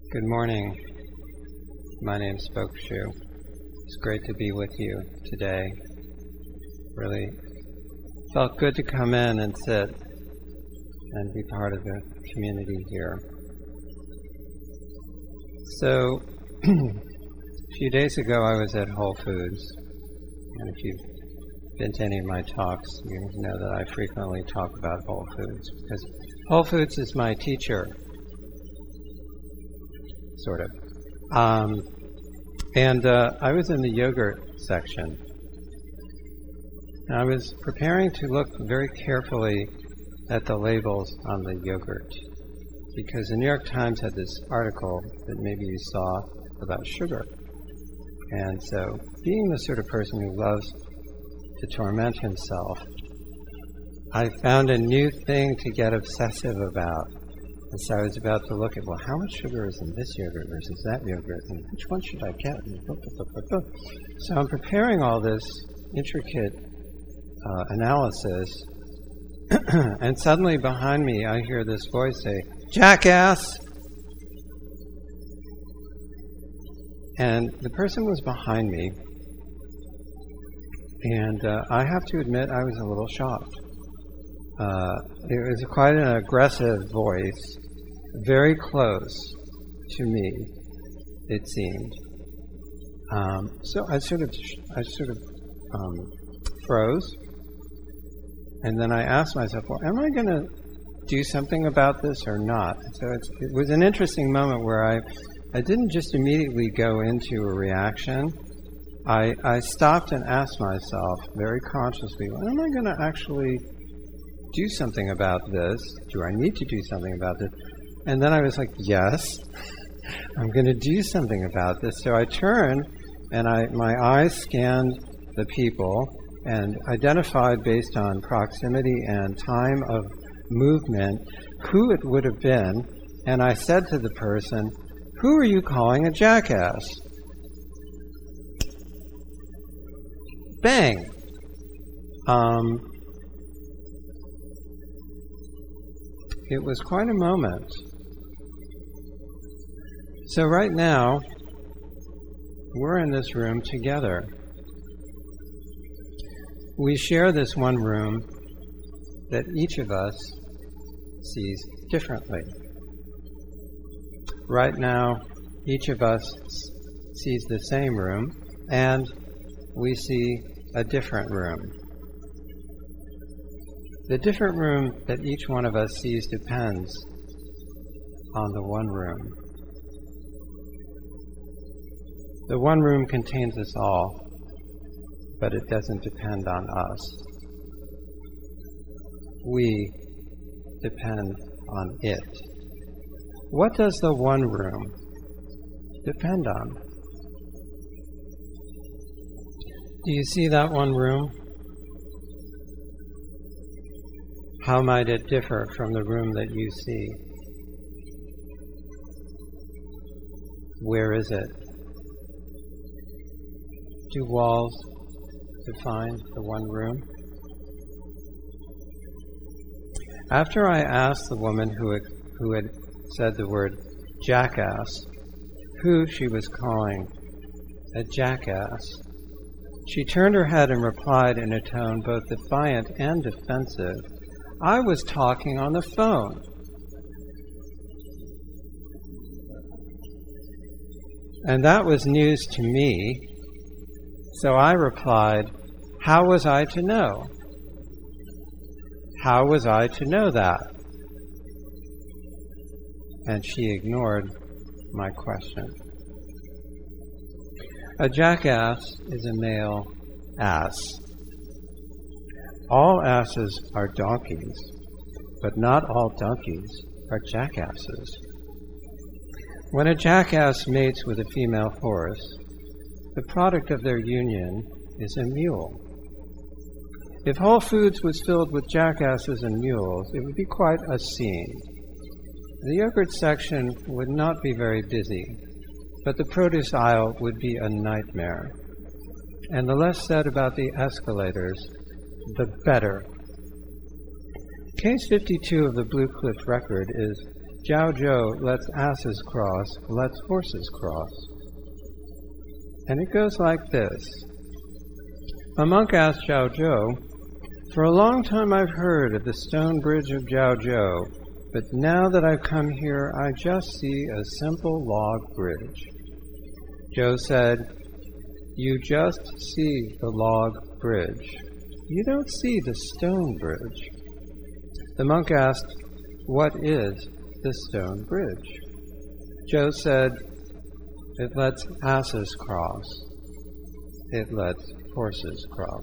Good morning. My name's Spokshu. It's great to be with you today. Really felt good to come in and sit and be part of the community here. So, a few days ago I was at Whole Foods, and if you've been to any of my talks, you know that I frequently talk about Whole Foods, because Whole Foods is my teacher. Sort of. I was in the yogurt section. And I was preparing to look very carefully at the labels on the yogurt, because the New York Times had this article that maybe you saw about sugar. And so, being the sort of person who loves to torment himself, I found a new thing to get obsessive about. And so I was about to look at, well, how much sugar is in this yogurt versus that yogurt, and which one should I get? So I'm preparing all this intricate analysis, and suddenly behind me I hear this voice say, "Jackass!" And the person was behind me, and I have to admit I was a little shocked. It was quite an aggressive voice, very close to me, it seemed. So I sort of froze, and then I asked myself, well, am I going to do something about this or not? So it was an interesting moment where I didn't just immediately go into a reaction. I stopped and asked myself very consciously, well, am I going to actually do something about this? Do I need to do something about this? And then I was like, yes, I'm going to do something about this. So I turned and my eyes scanned the people and identified based on proximity and time of movement who it would have been. And I said to the person, "Who are you calling a jackass?" Bang! It was quite a moment. So right now, we're in this room together. We share this one room that each of us sees differently. Right now, each of us sees the same room, and we see a different room. The different room that each one of us sees depends on the one room. The one room contains us all, but it doesn't depend on us. We depend on it. What does the one room depend on? Do you see that one room? How might it differ from the room that you see? Where is it? Do walls define the one room? After I asked the woman who had said the word jackass, who she was calling a jackass, she turned her head and replied in a tone both defiant and defensive, "I was talking on the phone." And that was news to me, so I replied, "How was I to know? How was I to know that?" And she ignored my question. A jackass is a male ass. All asses are donkeys, but not all donkeys are jackasses. When a jackass mates with a female horse, the product of their union is a mule. If Whole Foods was filled with jackasses and mules, it would be quite a scene. The yogurt section would not be very busy, but the produce aisle would be a nightmare. And the less said about the escalators, the better. Case 52 of the Blue Cliff Record is Zhao Zhou lets asses cross, lets horses cross. And it goes like this. A monk asked Zhao Zhou, "For a long time I've heard of the stone bridge of Zhao Zhou, but now that I've come here, I just see a simple log bridge." Zhou said, "You just see the log bridge. You don't see the stone bridge." The monk asked, "What is the stone bridge?" Zhou said, "It lets asses cross. It lets horses cross."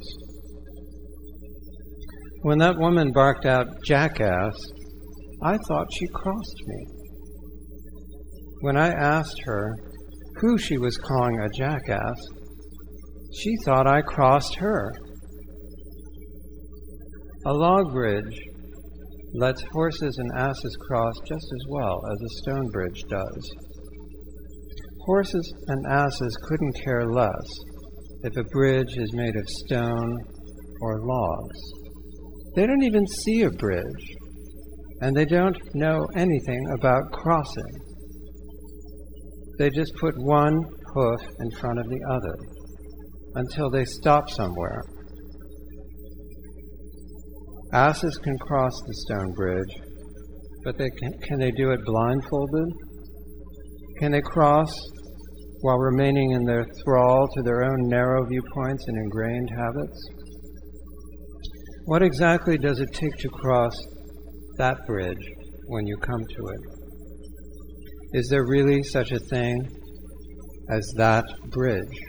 When that woman barked out, "Jackass," I thought she crossed me. When I asked her who she was calling a jackass, she thought I crossed her. A log bridge lets horses and asses cross just as well as a stone bridge does. Horses and asses couldn't care less if a bridge is made of stone or logs. They don't even see a bridge, and they don't know anything about crossing. They just put one hoof in front of the other until they stop somewhere. Asses can cross the stone bridge, but can they do it blindfolded? Can they cross while remaining in their thrall to their own narrow viewpoints and ingrained habits? What exactly does it take to cross that bridge when you come to it? Is there really such a thing as that bridge?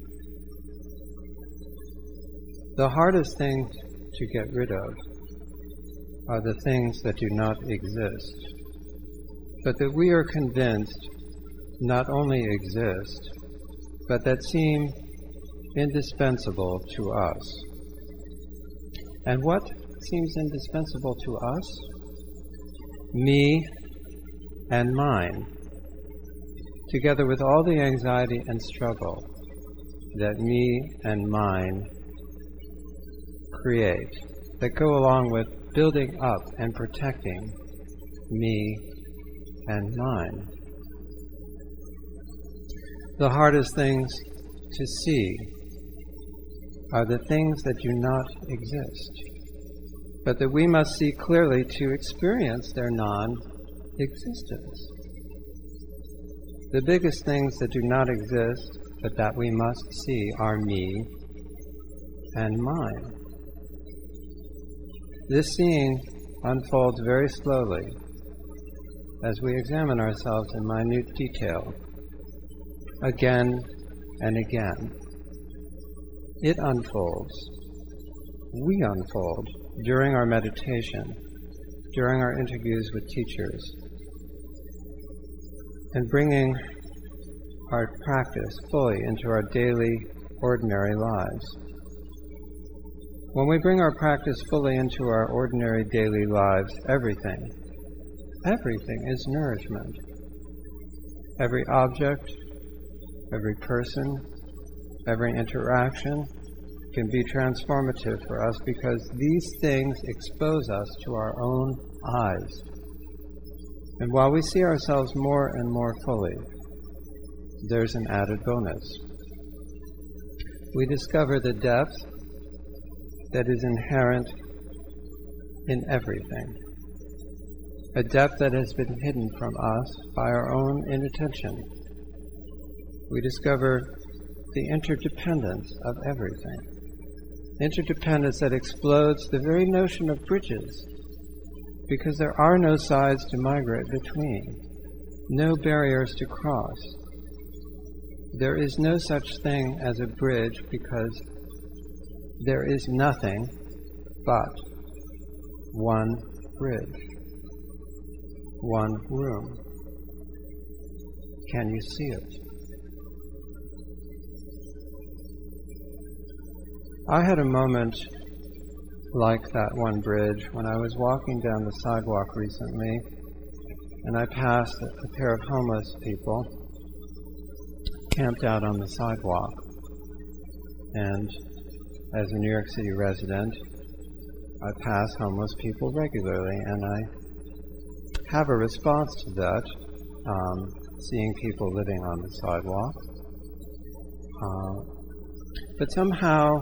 The hardest thing to get rid of are the things that do not exist, but that we are convinced not only exist, but that seem indispensable to us. And what seems indispensable to us? Me and mine, together with all the anxiety and struggle that me and mine create, that go along with building up and protecting me and mine. The hardest things to see are the things that do not exist, but that we must see clearly to experience their non-existence. The biggest things that do not exist, but that we must see, are me and mine. This seeing unfolds very slowly as we examine ourselves in minute detail, again and again. It unfolds. We unfold during our meditation, during our interviews with teachers, and bringing our practice fully into our daily, ordinary lives. When we bring our practice fully into our ordinary daily lives, everything is nourishment. Every object, every person, every interaction can be transformative for us because these things expose us to our own eyes. And while we see ourselves more and more fully, there's an added bonus. We discover the depth that is inherent in everything, a depth that has been hidden from us by our own inattention. We discover the interdependence of everything, interdependence that explodes the very notion of bridges, because there are no sides to migrate between, no barriers to cross. There is no such thing as a bridge because there is nothing but one bridge, one room. Can you see it? I had a moment like that one bridge when I was walking down the sidewalk recently, and I passed a pair of homeless people camped out on the sidewalk. And as a New York City resident, I pass homeless people regularly, and I have a response to that, seeing people living on the sidewalk. But somehow,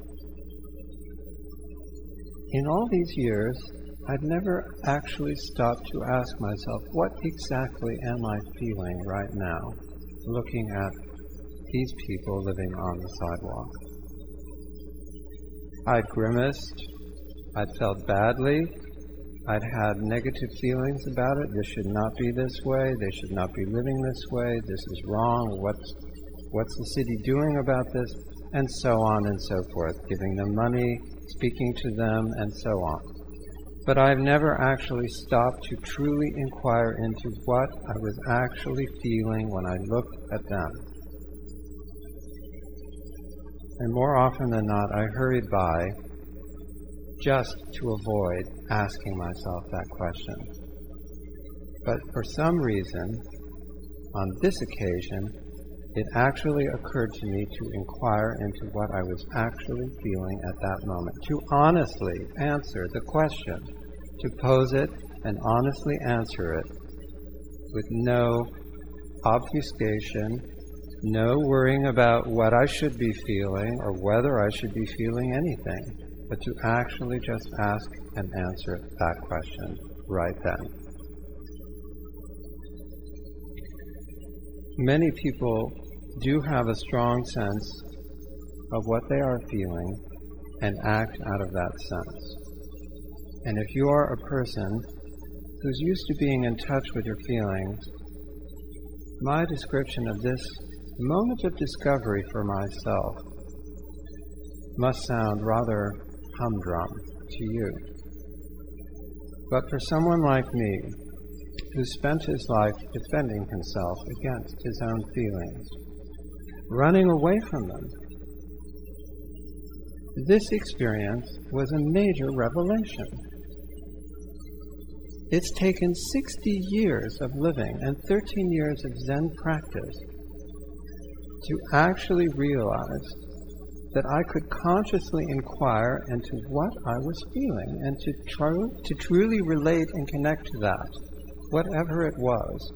in all these years, I'd never actually stopped to ask myself, what exactly am I feeling right now, looking at these people living on the sidewalk? I'd grimaced, I'd felt badly, I'd had negative feelings about it. This should not be this way, they should not be living this way, this is wrong, what's the city doing about this, and so on and so forth, giving them money, speaking to them, and so on. But I've never actually stopped to truly inquire into what I was actually feeling when I looked at them. And more often than not, I hurried by just to avoid asking myself that question. But for some reason, on this occasion, it actually occurred to me to inquire into what I was actually feeling at that moment, to honestly answer the question, to pose it and honestly answer it with no obfuscation, no worrying about what I should be feeling or whether I should be feeling anything, but to actually just ask and answer that question right then. Many people do have a strong sense of what they are feeling and act out of that sense. And if you are a person who's used to being in touch with your feelings, my description of this moment of discovery for myself must sound rather humdrum to you. But for someone like me, who spent his life defending himself against his own feelings, running away from them, this experience was a major revelation. It's taken 60 years of living and 13 years of Zen practice to actually realize that I could consciously inquire into what I was feeling and to truly relate and connect to that, whatever it was.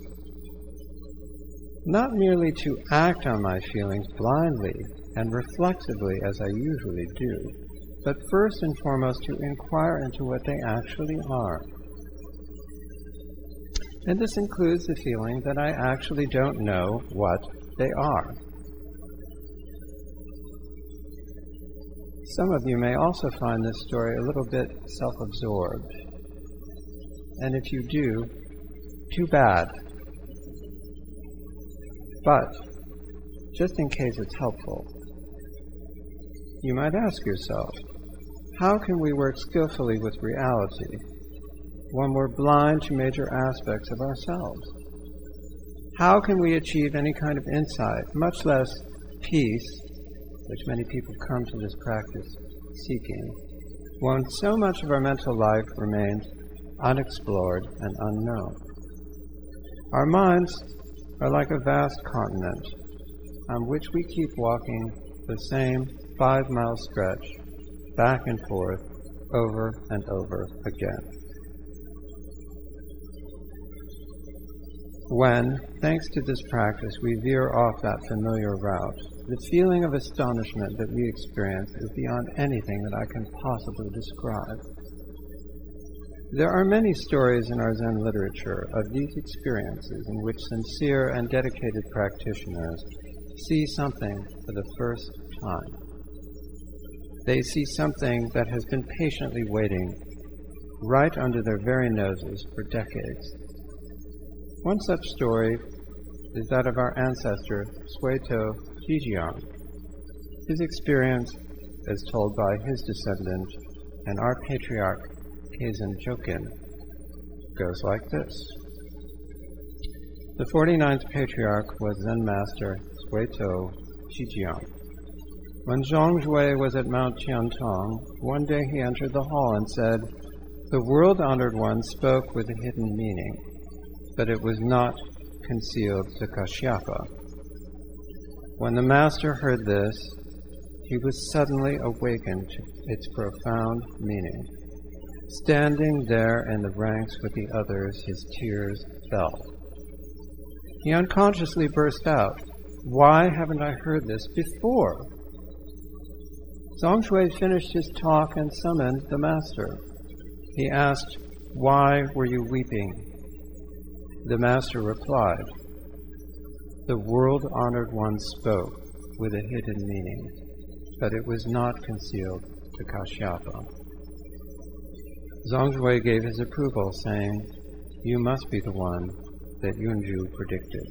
Not merely to act on my feelings blindly and reflexively as I usually do, but first and foremost to inquire into what they actually are. And this includes the feeling that I actually don't know what they are. Some of you may also find this story a little bit self-absorbed. And if you do, too bad. But, just in case it's helpful, you might ask yourself, how can we work skillfully with reality when we're blind to major aspects of ourselves? How can we achieve any kind of insight, much less peace, which many people come to this practice seeking, when so much of our mental life remains unexplored and unknown? Our minds are like a vast continent on which we keep walking the same 5-mile stretch back and forth over and over again. When, thanks to this practice, we veer off that familiar route, the feeling of astonishment that we experience is beyond anything that I can possibly describe. There are many stories in our Zen literature of these experiences in which sincere and dedicated practitioners see something for the first time. They see something that has been patiently waiting right under their very noses for decades. One such story is that of our ancestor, Sueto Jijiang. His experience, as told by his descendant and our patriarch, Keizen Jokin, goes like this. The 49th patriarch was Zen master Sueto Jijiang. When Zhongjue was at Mount Tiantong, one day he entered the hall and said, "The world-honored one spoke with a hidden meaning, but it was not concealed to Kashyapa." When the master heard this, he was suddenly awakened to its profound meaning. Standing there in the ranks with the others, his tears fell. He unconsciously burst out, "Why haven't I heard this before?" Zhongshui finished his talk and summoned the master. He asked, "Why were you weeping?" The master replied, "The world-honored one spoke with a hidden meaning, but it was not concealed to Kashyapa." Zhongshui gave his approval, saying, "You must be the one that Yunju predicted."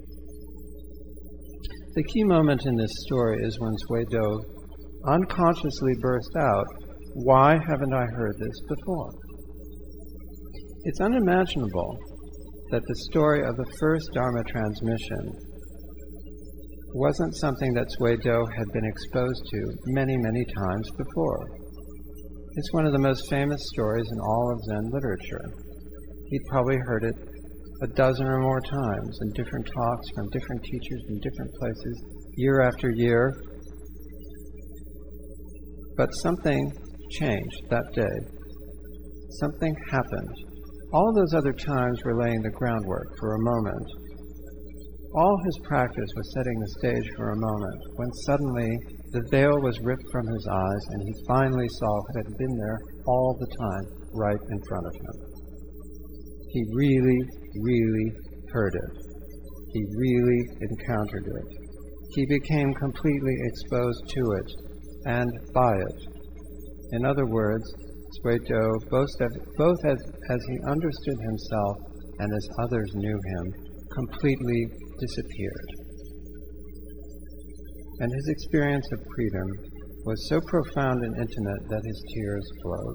The key moment in this story is when Suido unconsciously burst out, "Why haven't I heard this before?" It's unimaginable that the story of the first Dharma transmission wasn't something that Suido had been exposed to many, many times before. It's one of the most famous stories in all of Zen literature. He'd probably heard it a dozen or more times in different talks from different teachers in different places, year after year. But something changed that day. Something happened. All those other times were laying the groundwork for a moment. All his practice was setting the stage for a moment, when suddenly the veil was ripped from his eyes and he finally saw what had been there all the time, right in front of him. He really, really heard it. He really encountered it. He became completely exposed to it and by it. In other words, Suido, both as he understood himself and as others knew him, completely disappeared. And his experience of freedom was so profound and intimate that his tears flowed.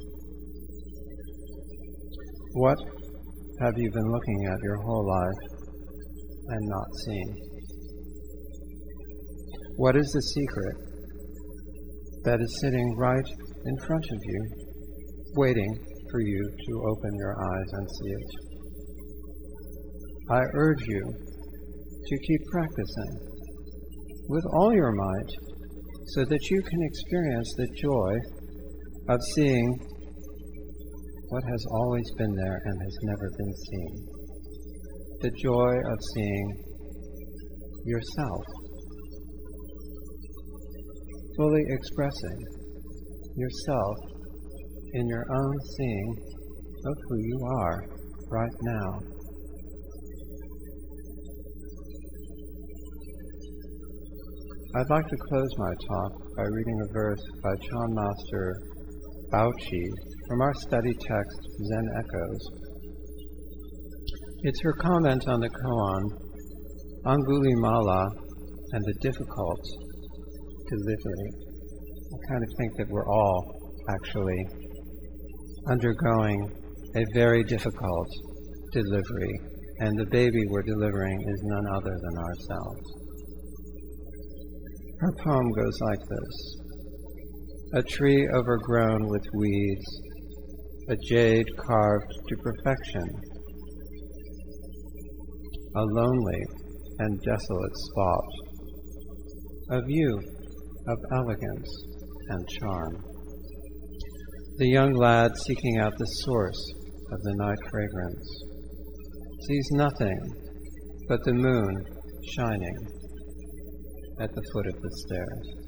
What have you been looking at your whole life and not seen? What is the secret that is sitting right in front of you, waiting for you to open your eyes and see it? I urge you to keep practicing with all your might so that you can experience the joy of seeing what has always been there and has never been seen. The joy of seeing yourself, fully expressing yourself in your own seeing of who you are right now. I'd like to close my talk by reading a verse by Chan Master Baochi from our study text, Zen Echoes. It's her comment on the koan, Angulimala and the difficult delivery. I kind of think that we're all actually undergoing a very difficult delivery, and the baby we're delivering is none other than ourselves. Her poem goes like this. A tree overgrown with weeds, a jade carved to perfection, a lonely and desolate spot, a view of elegance and charm. The young lad seeking out the source of the night fragrance sees nothing but the moon shining at the foot of the stairs.